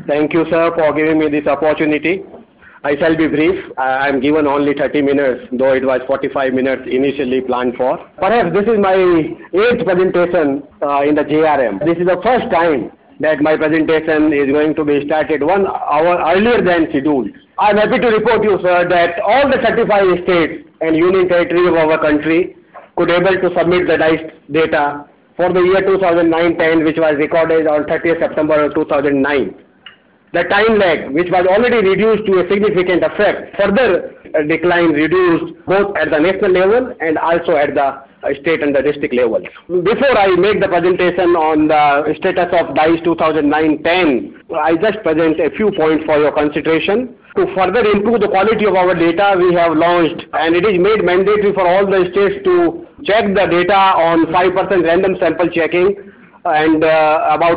Thank you, sir, for giving me this opportunity. I shall be brief. I am given only 30 minutes, though it was 45 minutes initially planned for. Perhaps this is my eighth presentation in the JRM. This is the first time that my presentation is going to be started 1 hour earlier than scheduled. I am happy to report you, sir, that all the 35 states and union territories of our country could able to submit the DICE data for the year 2009-10, which was recorded on 30th September 2009. The time lag, which was already reduced to a significant effect, further decline reduced both at the national level and also at the state and the district levels. Before I make the presentation on the status of DICE 2009-10, I just present a few points for your consideration. To further improve the quality of our data, we have launched, and it is made mandatory for all the states to check the data on 5% random sample checking, and about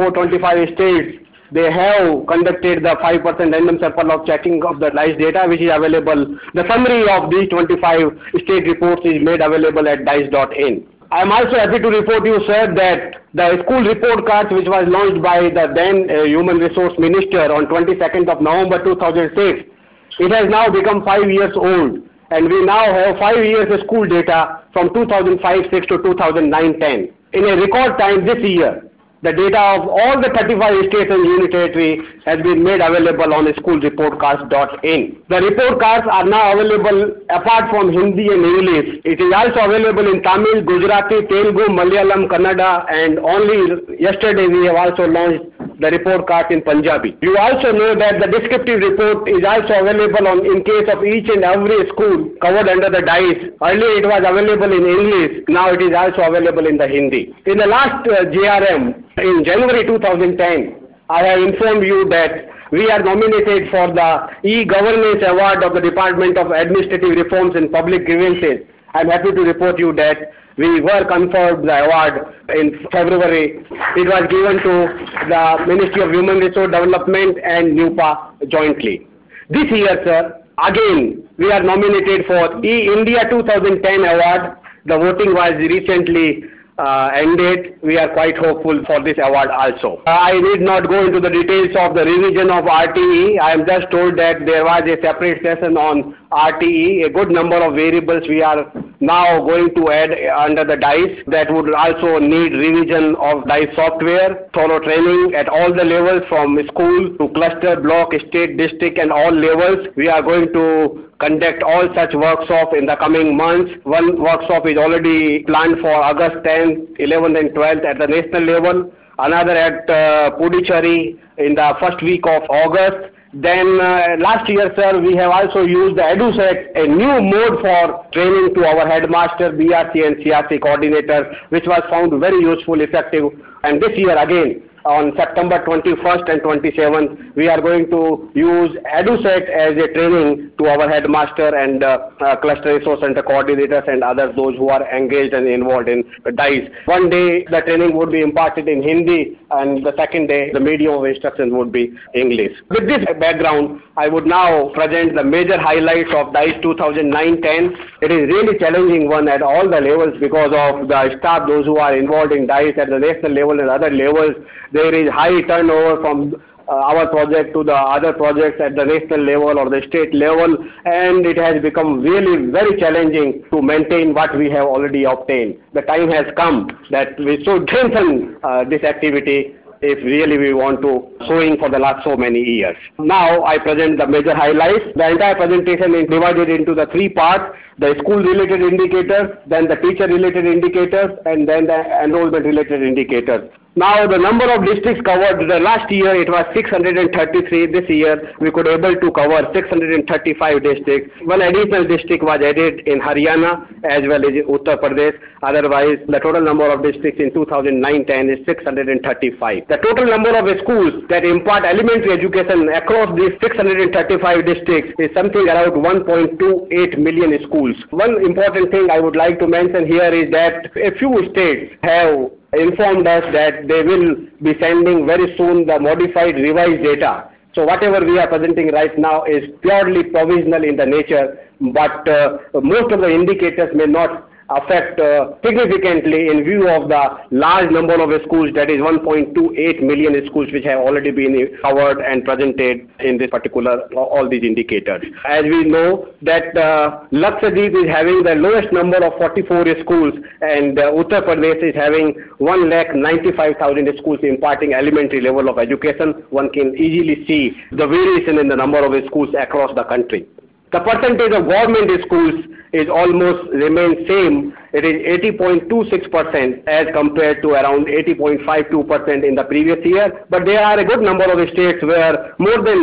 24-25 states, they have conducted the 5% random sample of checking of the DICE data, which is available. The summary of these 25 state reports is made available at dice.in. I am also happy to report you, sir, that the school report cards, which was launched by the then Human Resource Minister on 22nd of November 2006, it has now become 5 years old, and we now have 5 years of school data from 2005-6 to 2009-10. In a record time this year, the data of all the 35 states and union territory has been made available on schoolreportcards.in. The report cards are now available apart from Hindi and English. It is also available in Tamil, Gujarati, Telugu, Malayalam, Kannada, and only yesterday we have also launched the report cards in Punjabi. You also know that the descriptive report is also available in case of each and every school covered under the DICE. Earlier it was available in English, now it is also available in the Hindi. In the last JRM, in January 2010, I have informed you that we are nominated for the E-Governance Award of the Department of Administrative Reforms and Public Grievances. I am happy to report you that we were conferred the award in February. It was given to the Ministry of Human Resource Development and NUPA jointly. This year, sir, again, we are nominated for E-India 2010 award. The voting was recently ended. We are quite hopeful for this award also. I need not go into the details of the revision of RTE. I am just told that there was a separate session on RTE. A good number of variables we are now going to add under the DICE that would also need revision of DICE software, thorough training at all the levels from school to cluster, block, state, district and all levels. We are going to conduct all such workshops in the coming months. One workshop is already planned for August 10th, 11th and 12th at the national level. Another at Puducherry in the first week of August. Then last year, sir, we have also used the EduSec, a new mode for training to our headmaster, BRC and CRC coordinators, which was found very useful, effective. And this year again, on September 21st and 27th, we are going to use EduSec as a training to our headmaster and cluster resource center coordinators and others, those who are engaged and involved in DICE. One day the training would be imparted in Hindi, and the second day the medium of instruction would be English. With this background, I would now present the major highlights of DICE 2009-10. It is really challenging one at all the levels because of the staff, those who are involved in DICE at the national level and other levels. There is high turnover from our project to the other projects at the national level or the state level, and it has become really very challenging to maintain what we have already obtained. The time has come that we should strengthen this activity if really we want to sowing for the last so many years. Now I present the major highlights. The entire presentation is divided into the three parts: the school related indicators, then the teacher related indicators, and then the enrollment related indicators. Now the number of districts covered, the last year it was 633. This year we could able to cover 635 districts. One additional district was added in Haryana as well as in Uttar Pradesh. Otherwise the total number of districts in 2009-10 is 635. The total number of schools that impart elementary education across these 635 districts is something around 1.28 million schools. One important thing I would like to mention here is that a few states have informed us that they will be sending very soon the modified revised data. So whatever we are presenting right now is purely provisional in the nature, but most of the indicators may not affect significantly in view of the large number of schools, that is 1.28 million schools, which have already been covered and presented in this particular, all these indicators. As we know that Lakshadweep is having the lowest number of 44 schools, and Uttar Pradesh is having 1,95,000 schools imparting elementary level of education. One can easily see the variation in the number of schools across the country. The percentage of government schools is almost remains same. It is 80.26% as compared to around 80.52% in the previous year. But there are a good number of states where more than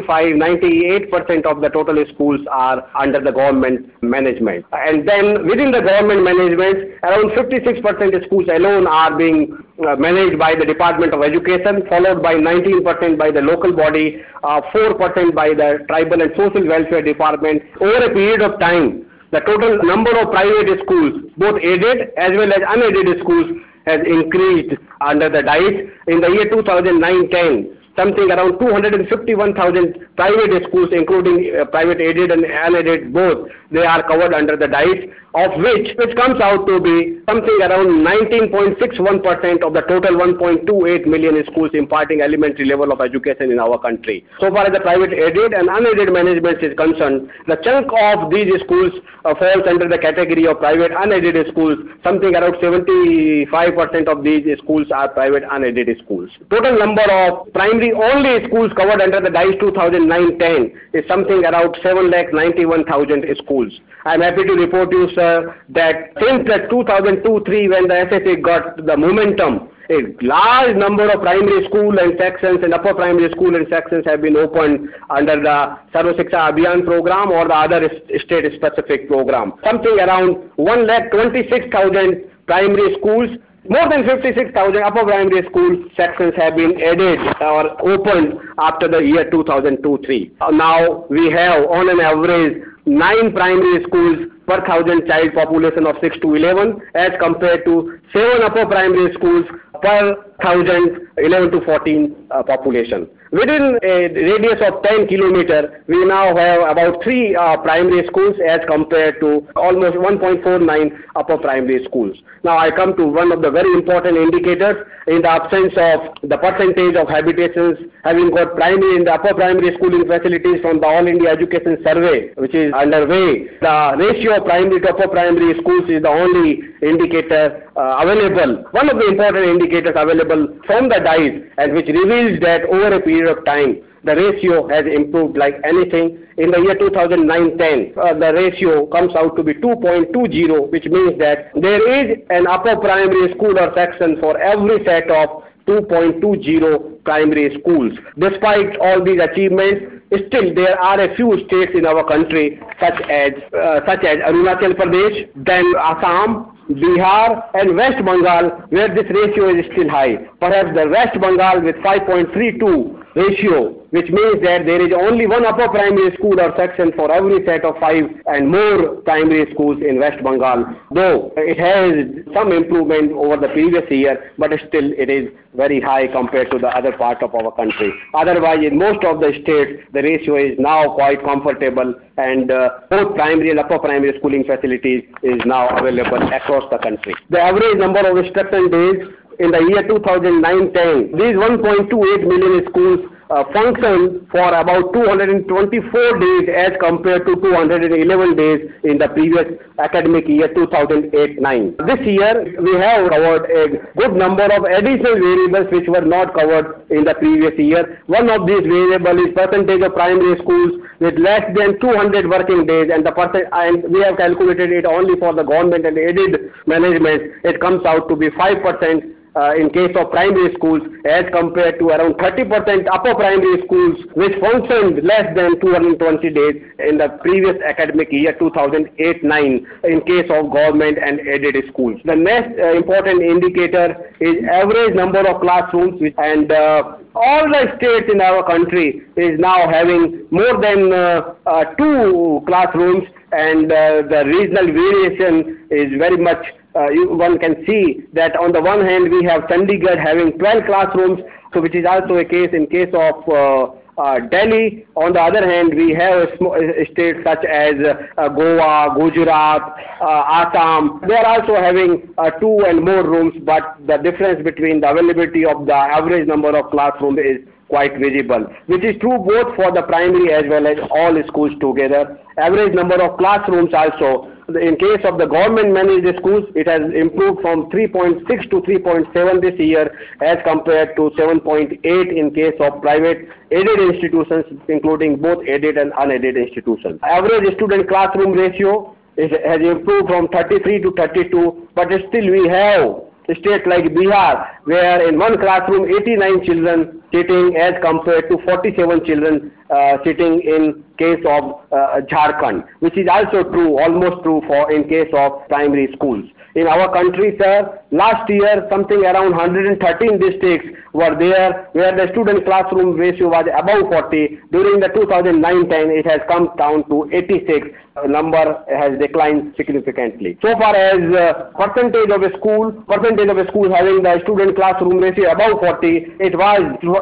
98% of the total schools are under the government management. And then within the government management, around 56% schools alone are being managed by the Department of Education, followed by 19% by the local body, 4% by the Tribal and Social Welfare Department. Over a period of time, the total number of private schools, both aided as well as unaided schools, has increased under the DICE. In the year 2009-10, something around 251,000 private schools, including private aided and unaided both, they are covered under the DICE, of which comes out to be something around 19.61% of the total 1.28 million schools imparting elementary level of education in our country. So far as the private aided and unaided management is concerned, the chunk of these schools falls under the category of private unaided schools. Something around 75% of these schools are private unaided schools. Total number of primary only schools covered under the DICE 2009-10 is something around 7,91,000 schools. I am happy to report you, sir, that since the 2002-03 when the SSA got the momentum, a large number of primary school and sections and upper primary school and sections have been opened under the Sarva Shiksha Abhiyan program or the other state-specific program. Something around 1,26,000 primary schools, more than 56,000 upper primary school sections have been added or opened after the year 2002-03. Now we have on an average 9 primary schools per 1,000 child population of 6 to 11 as compared to 7 upper primary schools per 1,000 11 to 14 population. Within a radius of 10 kilometers, we now have about 3 primary schools as compared to almost 1.49 upper primary schools. Now I come to one of the very important indicators in the absence of the percentage of habitations having got primary and upper primary schooling facilities from the All India Education Survey, which is underway. The ratio of primary to upper primary schools is the only indicator available, one of the important indicators available from the DICE, and which reveals that over a period of time, the ratio has improved like anything. In the year 2009-10, the ratio comes out to be 2.20, which means that there is an upper primary school or section for every set of 2.20 primary schools. Despite all these achievements, still there are a few states in our country such as Arunachal Pradesh, then Assam, Bihar and West Bengal, where this ratio is still high. Perhaps the West Bengal with 5.32 ratio, which means that there is only one upper primary school or section for every set of 5 and more primary schools in West Bengal, though it has some improvement over the previous year, but still it is very high compared to the other part of our country. Otherwise, in most of the states, the ratio is now quite comfortable, and both primary and upper primary schooling facilities is now available across the country. The average number of instruction days in the year 2009-10, these 1.28 million schools function for about 224 days as compared to 211 days in the previous academic year 2008-9. This year we have covered a good number of additional variables which were not covered in the previous year. One of these variables is percentage of primary schools with less than 200 working days, and we have calculated it only for the government and aided management. It comes out to be 5%. In case of primary schools, as compared to around 30% upper primary schools which functioned less than 220 days in the previous academic year 2008-9 in case of government and aided schools. The next important indicator is average number of classrooms, and all the states in our country is now having more than 2 classrooms, and the regional variation is very much one can see that on the one hand we have Chandigarh having 12 classrooms, so which is also a case in case of Delhi. On the other hand, we have states such as Goa, Gujarat, Assam. They are also having two and more rooms, but the difference between the availability of the average number of classrooms is quite visible, which is true both for the primary as well as all schools together. Average number of classrooms also, in case of the government managed schools, it has improved from 3.6 to 3.7 this year as compared to 7.8 in case of private aided institutions, including both aided and unaided institutions. Average student classroom ratio has improved from 33 to 32, but still we have states like Bihar, where in one classroom 89 children sitting as compared to 47 children sitting in case of Jharkhand, which is also true, almost true for in case of primary schools. In our country, sir, last year something around 113 districts were there where the student classroom ratio was above 40. During the 2009-10, it has come down to 86. Number has declined significantly. So far as percentage of a school having the student classroom ratio above 40, it was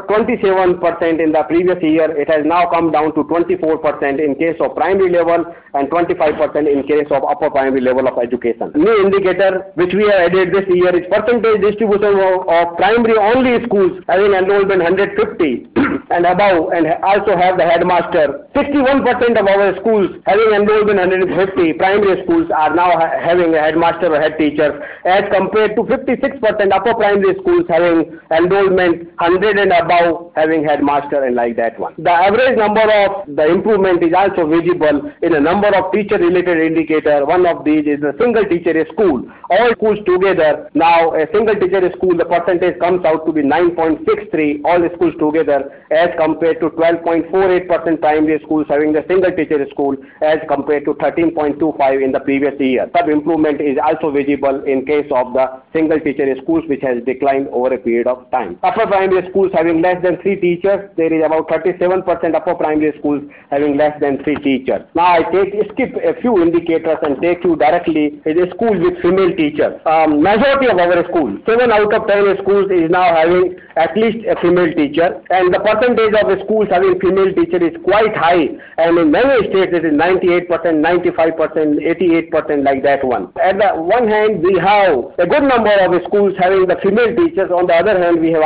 27% in the previous year. It has now come down to 24% in case of primary level and 25% in case of upper primary level of education. New indicator which we have added this year is percentage distribution of primary only schools having enrollment 150 and above, and also have the headmaster. 61% of our schools having enrollment 150 primary schools are now having a headmaster or head teacher, as compared to 56% upper primary schools having enrollment 100 and above having headmaster and like that one. The average number of the improvement is also visible in a number of teacher related indicator. One of these is a single teacher school. All schools together, now a single teacher school, the percentage comes out to be 9.63, all schools together, as compared to 12.48% primary schools having the single teacher school as compared to 13.25 in the previous year. Sub improvement is also visible in case of the single teacher schools, which has declined over a period of time. Upper primary schools having less than 3 teachers, there is about 37% upper primary schools having less than 3 teachers. Now I skip a few indicators and take you directly in a school with female teachers. Majority of our schools, 7 out of 10 schools is now having at least a female teacher, and the percentage of schools having female teacher is quite high, and in many states it is 98%, 95%, 88% like that one. At the one hand we have a good number of schools having the female teachers. On the other hand, we have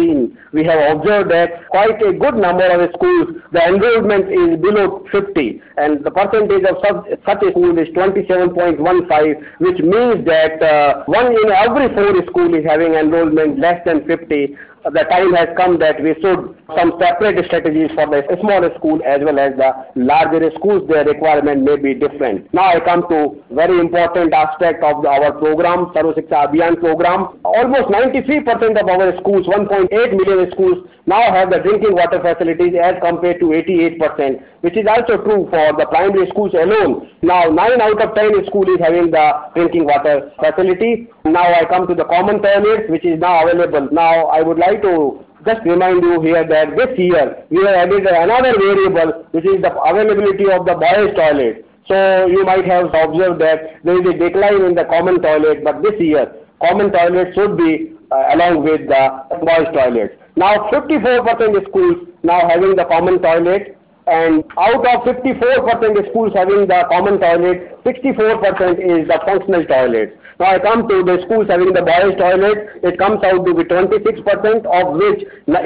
observed that quite a good number of schools the enrollment is below 50, and the percentage of such a school is 27.15, which means that 1 in every 4 schools is having enrollment less than 50. The time has come that we should some separate strategies for the smaller school as well as the larger schools. Their requirement may be different. Now I come to very important aspect of our program, Sarv Shiksha Abhiyan program. Almost 93% of our schools, 1.8 million schools, now have the drinking water facilities as compared to 88%, which is also true for the primary schools alone. Now 9 out of 10 schools is having the drinking water facility. Now I come to the common toilets, which is now available. Now I would like to just remind you here that this year we have added another variable, which is the availability of the boys toilet. So you might have observed that there is a decline in the common toilet, but this year common toilet should be along with the boys toilets. Now 54% schools now having the common toilet, and out of 54% schools having the common toilet, 64% is the functional toilet. Now I come to the schools having the boys toilet, it comes out to be 26%, of which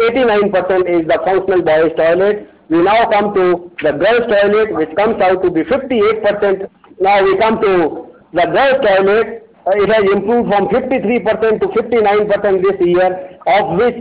89% is the functional boys toilet. We now come to the girls toilet, which comes out to be 58%. Now we come to the girls toilet. It has improved from 53% to 59% this year, of which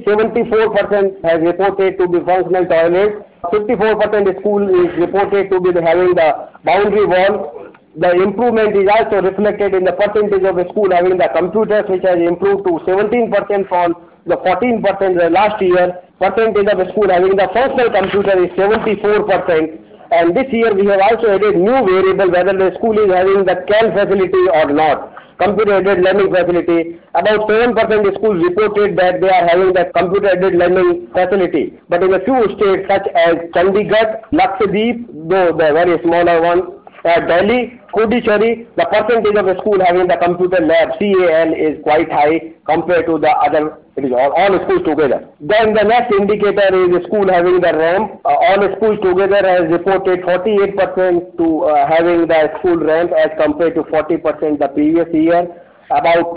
74% has reported to be functional toilets. 54% school is reported to be having the boundary wall. The improvement is also reflected in the percentage of the school having the computers, which has improved to 17% from the 14% last year. Percentage of the school having the functional computer is 74%. And this year we have also added new variable, whether the school is having the CAL facility or not, computer aided learning facility. About 7% schools reported that they are having the computer aided learning facility. But in a few states such as Chandigarh, Lakshadweep, though the very smaller one, Delhi, Puducherry, the percentage of a school having the computer lab, CAL, is quite high compared to the other, it is all schools together. Then the next indicator is a school having the ramp. All schools together has reported 48% to having the school ramp as compared to 40% the previous year. About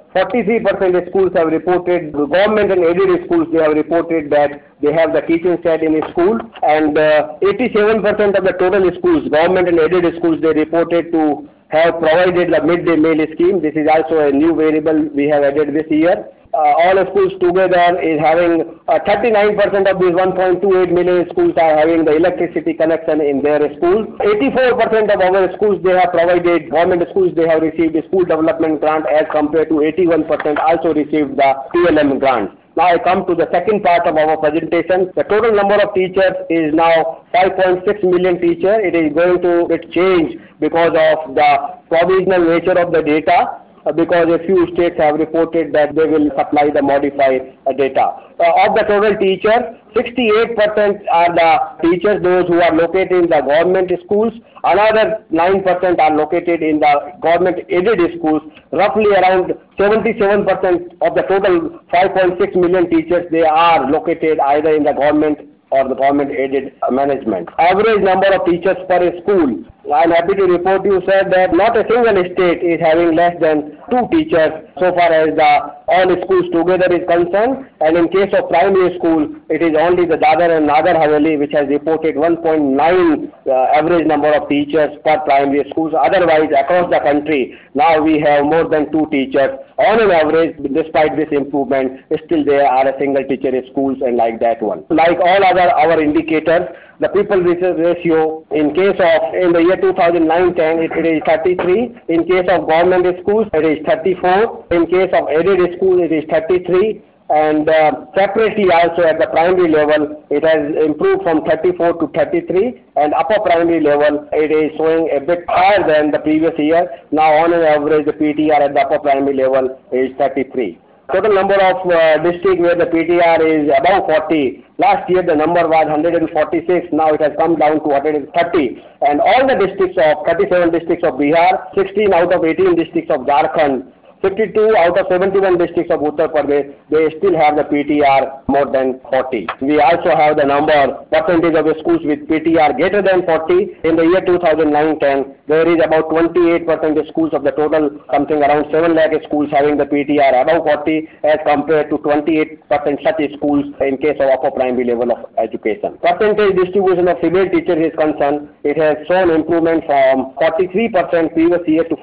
43% schools have reported, government and aided schools, they have reported that they have the teaching set in a school, and 87% of the total schools, government and aided schools, they reported to have provided the midday meal scheme. This is also a new variable we have added this year. All schools together is having 39% of these 1.28 million schools are having the electricity connection in their schools. 84% of our schools, they have provided, government schools, they have received a school development grant as compared to 81% also received the PLM grant. Now I come to the second part of our presentation. The total number of teachers is now 5.6 million teachers. It is going to change because of the provisional nature of the data. Because a few states have reported that they will supply the modified data. Of the total teachers, 68% are the teachers, those who are located in the government schools. Another 9% are located in the government aided schools. Roughly around 77% of the total 5.6 million teachers, they are located either in the government or the government aided management. Average number of teachers per school. I am happy to report you, sir, that not a single state is having less than 2 teachers so far as the all schools together is concerned, and in case of primary school, it is only the Dadar and Nagar Haveli which has reported 1.9 average number of teachers per primary schools. Otherwise, across the country, now we have more than 2 teachers. On an average, despite this improvement, still there are a single teacher in schools and like that one. Like all other our indicators, the people ratio in case of in the year 2009-10 it is 33. In case of government schools it is 34. In case of aided schools it is 33. And separately also at the primary level it has improved from 34 to 33, and upper primary level it is showing a bit higher than the previous year. Now on an average the PTR at the upper primary level is 33. Total number of districts where the PTR is above 40. Last year the number was 146. Now it has come down to 130. And all the districts of 37 districts of Bihar, 16 out of 18 districts of Jharkhand, 52 out of 71 districts of Uttar Pradesh, they still have the PTR more than 40. We also have the percentage of schools with PTR greater than 40. In the year 2009-10, there is about 28% of schools of the total, something around 7 lakh schools having the PTR above 40 as compared to 28% such schools in case of upper primary level of education. Percentage distribution of female teachers is concerned, it has shown improvement from 43% previous year to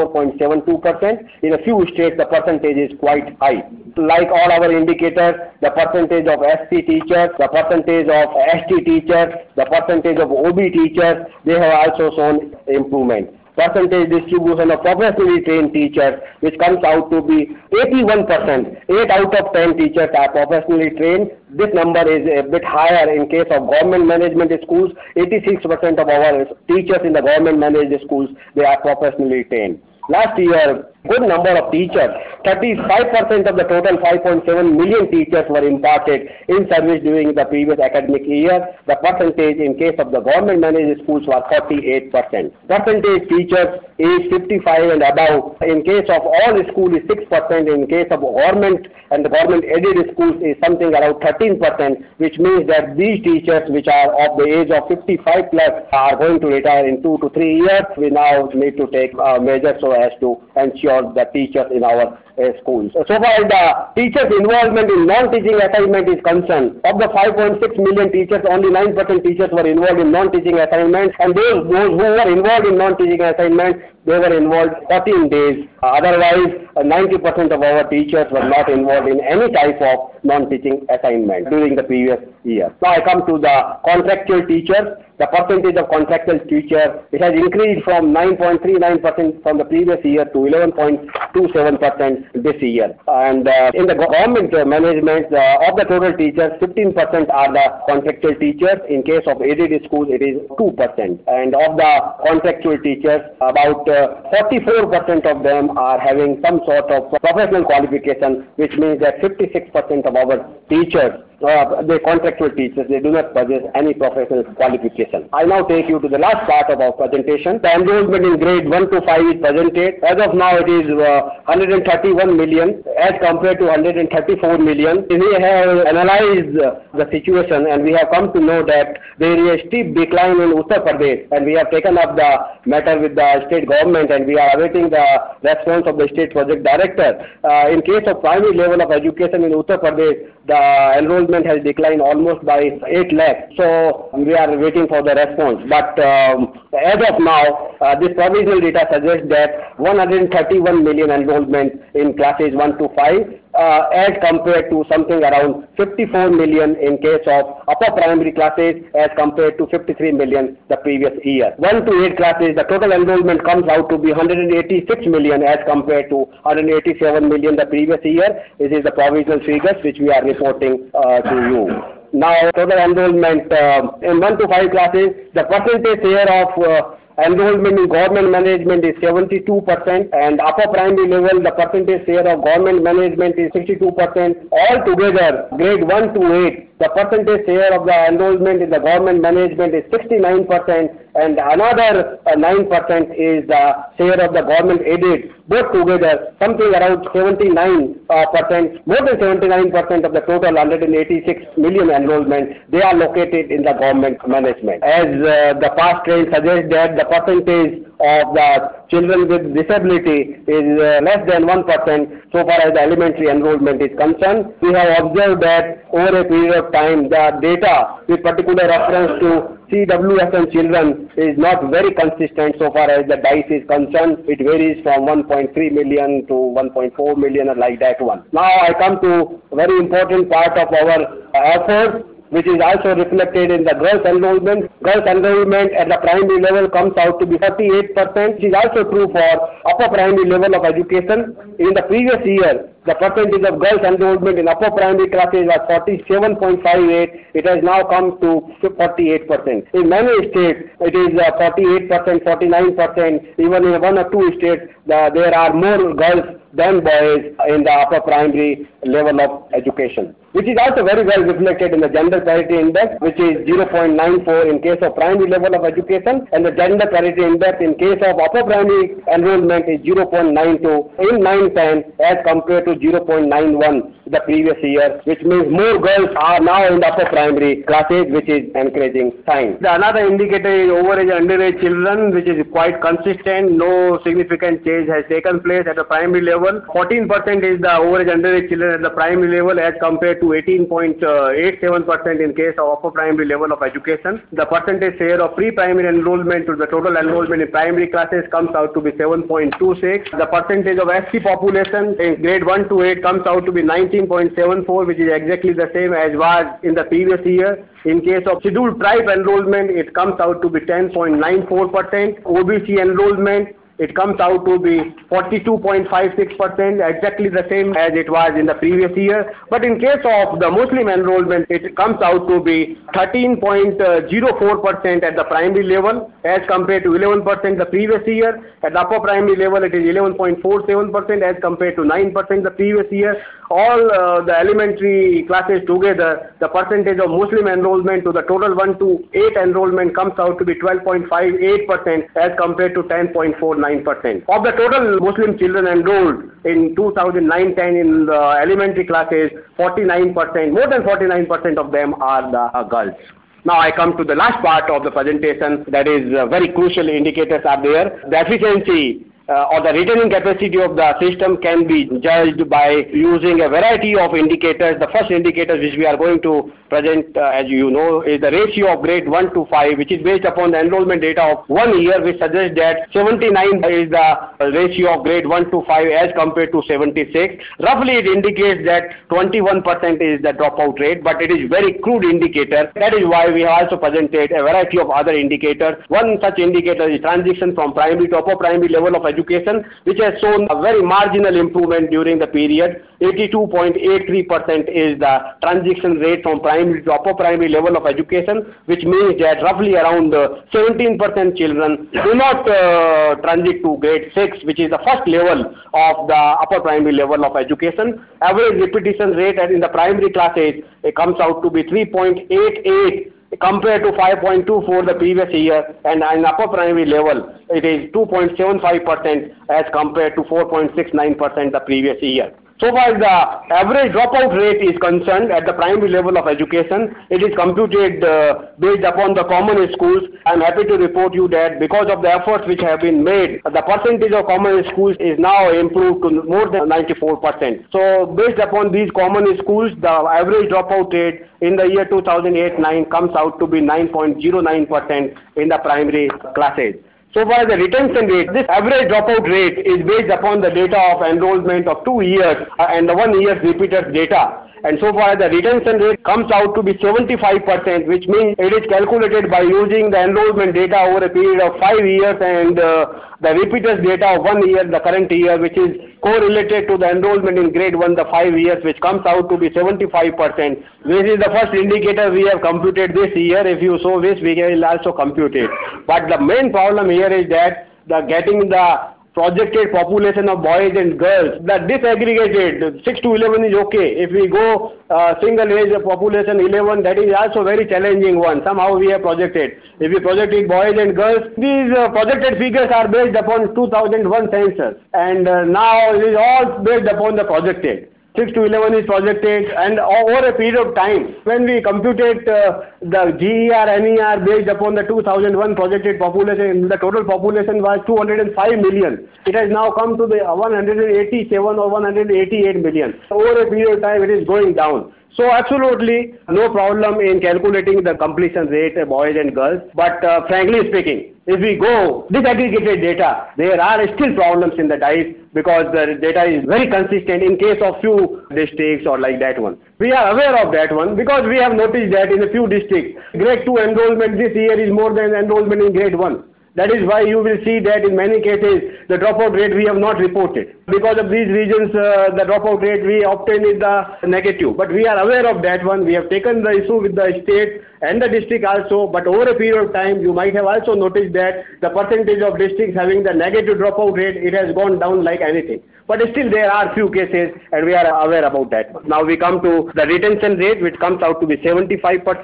44.72%. In a few states the percentage is quite high. Like all our indicators, the percentage of SC teachers, the percentage of ST teachers, the percentage of OB teachers, they have also shown improvement. Percentage distribution of professionally trained teachers, which comes out to be 81%. 8 out of 10 teachers are professionally trained. This number is a bit higher in case of government management schools. 86% of our teachers in the government managed schools, they are professionally trained. Last year, good number of teachers, 35% of the total 5.7 million teachers were imparted in service during the previous academic year. The percentage in case of the government managed schools was 48%. Percentage teachers age 55 and above, in case of all schools is 6%, in case of government and the government aided schools is something around 13%, which means that these teachers which are of the age of 55 plus are going to retire in 2 to 3 years. We now need to take measures so as to ensure the teachers in our schools. So far as the teachers' involvement in non-teaching assignment is concerned, of the 5.6 million teachers, only 9% teachers were involved in non-teaching assignments, and those who were involved in non-teaching assignments, they were involved 14 days. Otherwise, 90% of our teachers were not involved in any type of non-teaching assignment during the previous year. Now I come to the contractual teachers. The percentage of contractual teachers, it has increased from 9.39% from the previous year to 11.27% this year. And in the government management, of the total teachers, 15% are the contractual teachers. In case of aided schools, it is 2%. And of the contractual teachers, about 44% of them are having some sort of professional qualification, which means that 56% of our teachers they contractual teachers. They do not possess any professional qualification. I now take you to the last part of our presentation. The enrollment in grade 1 to 5 is presented. As of now, it is 131 million as compared to 134 million. We have analyzed the situation and we have come to know that there is a steep decline in Uttar Pradesh, and we have taken up the matter with the state government and we are awaiting the response of the state project director. In case of primary level of education in Uttar Pradesh, the enrollment has declined almost by 8 lakhs. So we are waiting for the response. But as of now, this provisional data suggests that 131 million enrollment in classes 1 to 5 as compared to something around 54 million in case of upper primary classes as compared to 53 million the previous year. 1 to 8 classes, the total enrollment comes out to be 186 million as compared to 187 million the previous year. This is the provisional figures which we are reporting to you. Now, total enrollment in 1 to 5 classes, the percentage share of enrollment in government management is 72%, and upper primary level the percentage share of government management is 62%. Altogether, grade 1 to 8, the percentage share of the enrollment in the government management is 69%, and another 9% is the share of the government aided. Both together, something around 79%, more than 79% of the total 186 million enrollment, they are located in the government management. As the past trend suggests that the percentage of the children with disability is less than 1% so far as the elementary enrollment is concerned. We have observed that over a period of time, the data with particular reference to CWSN children is not very consistent so far as the DICE is concerned. It varies from 1.3 million to 1.4 million or like that one. Now I come to a very important part of our efforts, which is also reflected in the girls enrollment. Girls enrollment at the primary level comes out to be 38%, which is also true for upper primary level of education. In the previous year, the percentage of girls enrollment in upper primary classes was 47.58. It has now come to 48%. In many states, it is 48%, 49%. Even in 1 or 2 states, there are more girls than boys in the upper primary level of education, which is also very well reflected in the gender parity index, which is 0.94 in case of primary level of education, and the gender parity index in case of upper primary enrollment is 0.92 in 9-10 as compared to 0.91 the previous year, which means more girls are now in the upper primary classes, which is encouraging sign. The another indicator is overage and underage children, which is quite consistent. No significant change has taken place at the primary level. 14% is the overage underage children at the primary level as compared to 18.87% in case of upper primary level of education. The percentage share of pre-primary enrollment to the total enrollment in primary classes comes out to be 7.26. The percentage of SC population in grade 1 to 8 comes out to be 19.74, which is exactly the same as was in the previous year. In case of scheduled tribe enrollment, it comes out to be 10.94%. OBC enrollment, it comes out to be 42.56%, exactly the same as it was in the previous year. But in case of the Muslim enrollment, it comes out to be 13.04% at the primary level as compared to 11% the previous year. At the upper primary level, it is 11.47% as compared to 9% the previous year. All the elementary classes together, the percentage of Muslim enrollment to the total 1 to 8 enrollment comes out to be 12.58% as compared to 10.49%. Of the total Muslim children enrolled in 2009-10 in the elementary classes, 49%, more than 49% of them are the girls. Now I come to the last part of the presentation, that is very crucial indicators are there. The efficiency or the retaining capacity of the system can be judged by using a variety of indicators. The first indicator which we are going to present, as you know, is the ratio of grade 1 to 5, which is based upon the enrollment data of 1 year, which suggests that 79 is the ratio of grade 1 to 5 as compared to 76. Roughly it indicates that 21% is the dropout rate, but it is very crude indicator. That is why we have also presented a variety of other indicators. One such indicator is transition from primary to upper primary level of education, which has shown a very marginal improvement during the period. 82.83% is the transition rate from primary to upper primary level of education, which means that roughly around 17% children do not transit to grade 6, which is the first level of the upper primary level of education. Average repetition rate in the primary classes, it comes out to be 3.88 compared to 5.24 the previous year, and in upper primary level it is 2.75% as compared to 4.69% the previous year. So far as the average dropout rate is concerned at the primary level of education, it is computed based upon the common schools. I am happy to report you that because of the efforts which have been made, the percentage of common schools is now improved to more than 94%. So based upon these common schools, the average dropout rate in the year 2008-9 comes out to be 9.09% in the primary classes. So far the retention rate, this average dropout rate is based upon the data of enrollment of 2 years and the 1 year repeaters data. And so far the retention rate comes out to be 75%, which means it is calculated by using the enrollment data over a period of 5 years and the repeaters data of 1 year, the current year, which is correlated to the enrollment in grade 1, the 5 years, which comes out to be 75%. This is the first indicator we have computed this year. If you so wish, we will also compute it. But the main problem here is that getting the projected population of boys and girls, the disaggregated 6 to 11 is okay. If we go single age population 11, that is also very challenging one. Somehow we have projected. If we projected boys and girls, these projected figures are based upon 2001 census, and now it is all based upon the projected. 6 to 11 is projected, and over a period of time, when we computed the GER, NER based upon the 2001 projected population, the total population was 205 million. It has now come to the 187 or 188 million. Over a period of time, it is going down. So absolutely no problem in calculating the completion rate of boys and girls. But frankly speaking, if we go disaggregated data, there are still problems in the DICE because the data is very consistent in case of few districts or like that one. We are aware of that one because we have noticed that in a few districts, grade 2 enrollment this year is more than enrollment in grade 1. That is why you will see that in many cases the dropout rate we have not reported. Because of these reasons, the dropout rate we obtain is the negative. But we are aware of that one. We have taken the issue with the state and the district also. But over a period of time, you might have also noticed that the percentage of districts having the negative dropout rate, it has gone down like anything. But still there are few cases and we are aware about that one. Now we come to the retention rate, which comes out to be 75%.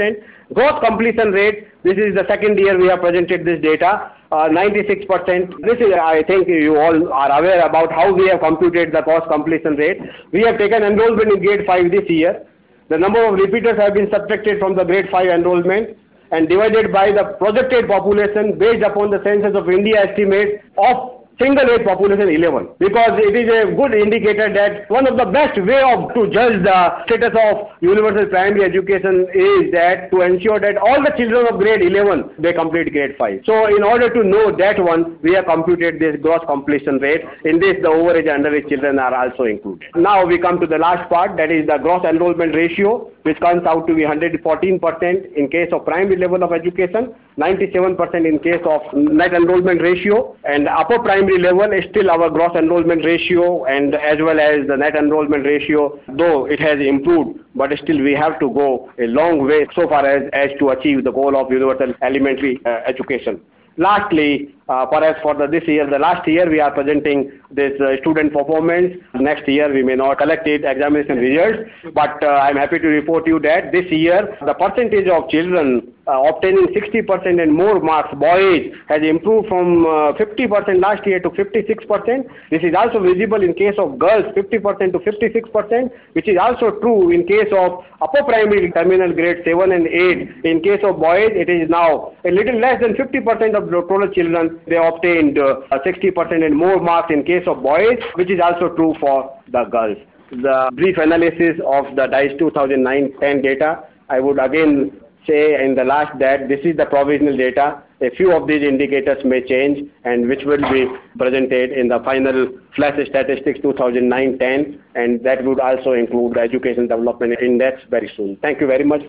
Gross completion rate, this is the second year we have presented this data, 96%. This is, I think you all are aware about how we have computed the gross completion rate. We have taken enrollment in grade 5 this year. The number of repeaters have been subtracted from the grade 5 enrollment and divided by the projected population based upon the Census of India estimate of single age population 11, because it is a good indicator that one of the best way to judge the status of universal primary education is that to ensure that all the children of grade 11 they complete grade 5. So in order to know that one, we have computed this gross completion rate. In this, the overage and underage children are also included. Now we come to the last part, that is the gross enrollment ratio, which comes out to be 114% in case of primary level of education, 97% in case of net enrollment ratio, and upper primary level is still our gross enrollment ratio and as well as the net enrollment ratio, though it has improved, but still we have to go a long way so far as to achieve the goal of universal elementary education. Lastly, perhaps for this year, the last year we are presenting this student performance. Next year we may not collect it, examination results, but I am happy to report you that this year the percentage of children obtaining 60% and more marks, boys, has improved from 50% last year to 56%. This is also visible in case of girls, 50% to 56%, which is also true in case of upper primary terminal grade 7 and 8. In case of boys, it is now a little less than 50% of the total children, they obtained 60% and more marks in case of boys, which is also true for the girls. The brief analysis of the DICE 2009-10 data, I would again say in the last that this is the provisional data. A few of these indicators may change and which will be presented in the final flash statistics 2009-10, and that would also include the education development index very soon. Thank you very much.